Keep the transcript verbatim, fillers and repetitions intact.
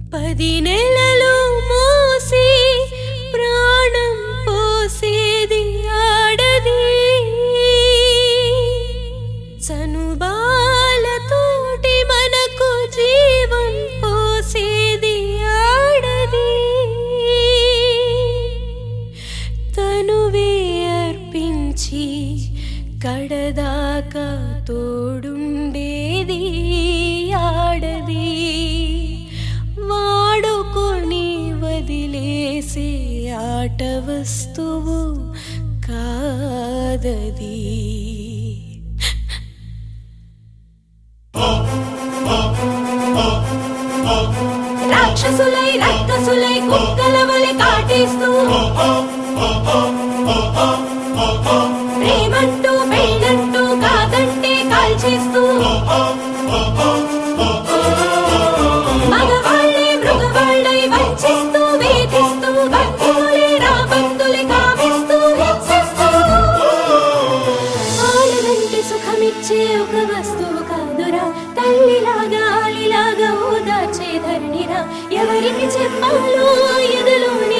పది నెలలు మోసి ప్రాణం పోసేది ఆడది, చనుబాలతోటి మనకు జీవం పోసేది ఆడది, తనువే అర్పించి కడదాకా తోడుండేది ఆడది, వాడుకొని వదిలేసే ఆట వస్తువు కాదది. రాక్షసులై రక్కసులై కుక్కల వలె కాటేస్తూ, ప్రేమంటూ పెళ్ళంటూ కాదంటే కాల్చేస్తూ, మగవాళ్ళే మృగవాళ్ళై వంచిస్తూ వేధిస్తూ, బంధువులే రాబందులే కావిస్తూ హింసిస్తూ, ఆడదంటే సుఖమిచ్చే ఒక వస్తువు కాదురా, తల్లిలాగా ఆలిలాగా ఓదార్చే ధరణిరా, ఎవరికి చెప్పాలో ఎదలోని